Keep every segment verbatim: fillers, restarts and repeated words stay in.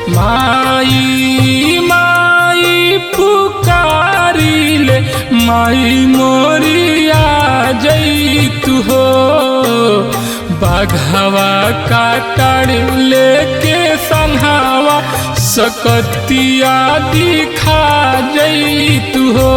माई माई पुकारिले माई मोरिया जैतु हो बाघवा काटड़ लेके संहावा सकतिया दिखा जैतु हो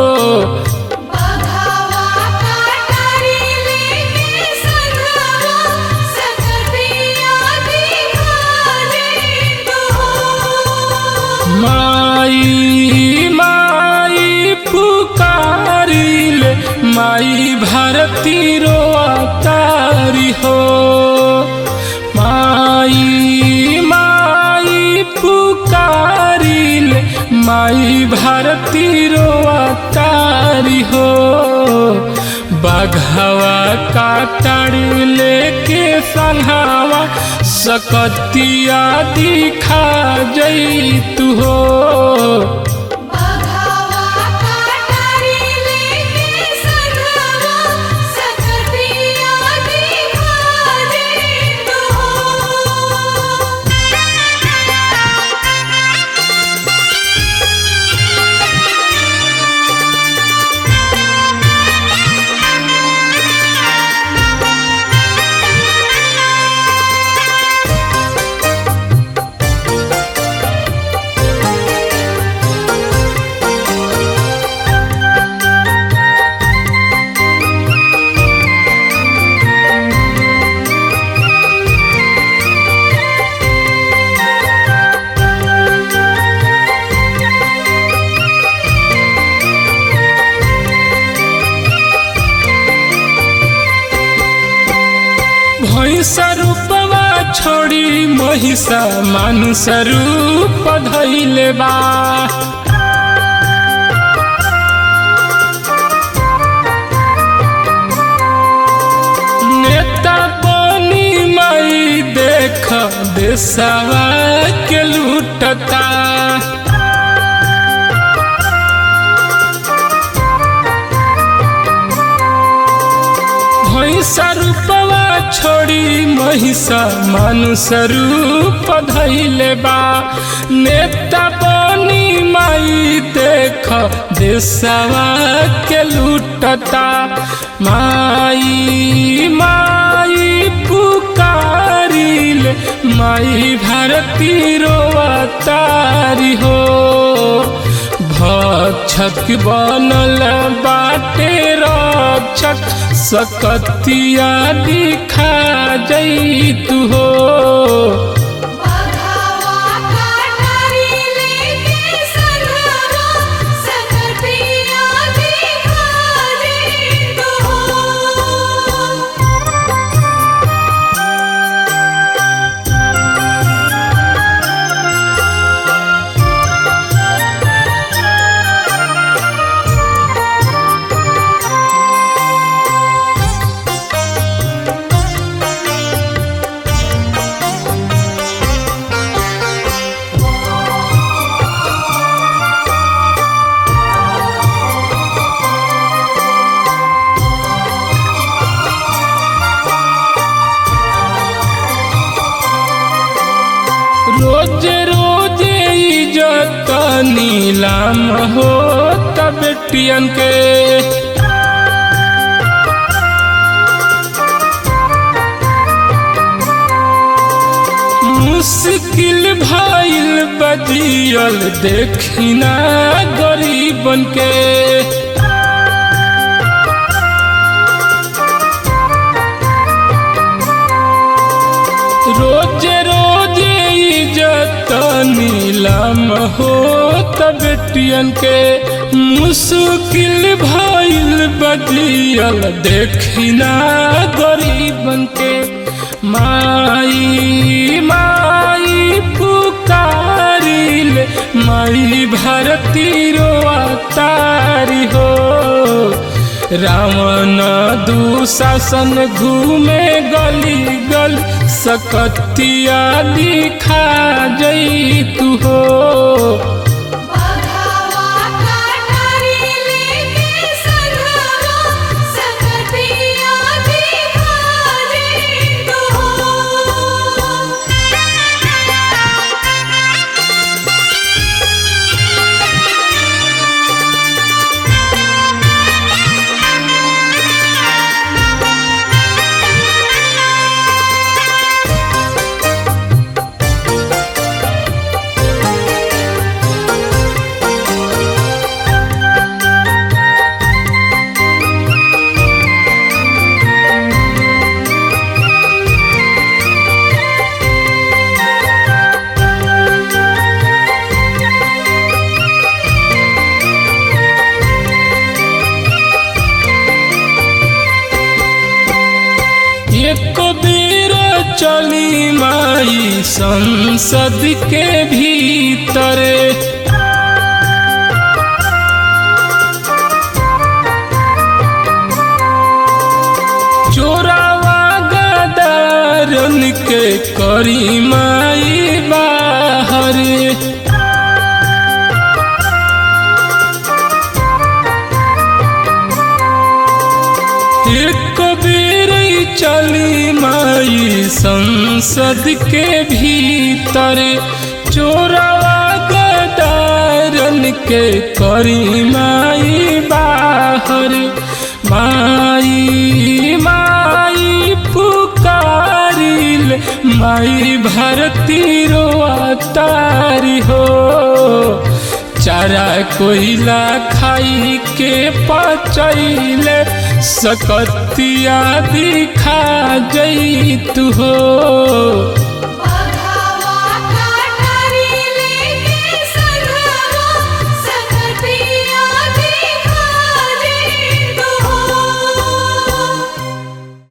माई माई पुकारिले माई भारती रोअतारी हो माई माई पुकारिले माई भारती रोअतारी हो बाघवा काटड़ लेके संहावा सकतिया दिखा जैतु हो भैंसा रूपवा छोड़ी महिषा मानुष रूप धैले बा नेता बनी माई देख देशवा के लूटता भैंसा रूपवा छोड़ी महिषा मानुष रूप धैले बा नेता बनी माई देख देशवा के लूटता माई माई पुकारिले माई भारती रोअतारी हो भक्षक बनल बाटे रक्षक सकतिया दिखा जैतु हो रोजे रोजे इज्जत नीलाम हो तब बेटियन के मुश्किल भइल बजियल देखिना गरीबन के रोजे रोजे इज्जत नीलाम हो तब बेटियन के मुश्किल भइल बजियल देखिना गरीबन के माई माई पुकारिले माई भारती रोअतारी हो रावण दुशासन घूमे गली गल सकतिया दिखा जैतु हो चली माई संसद के भीतर। चोरावा गदारन के करी माई बाहर। एक बेर चली माई संसद के भीतर। चोरावा गदारन के करी माई बाहर। माई माई पुकारिल माई भारती रोतारी हो। चारा कोयला खाई के पचैले सकतिया दिखा जैतु हो।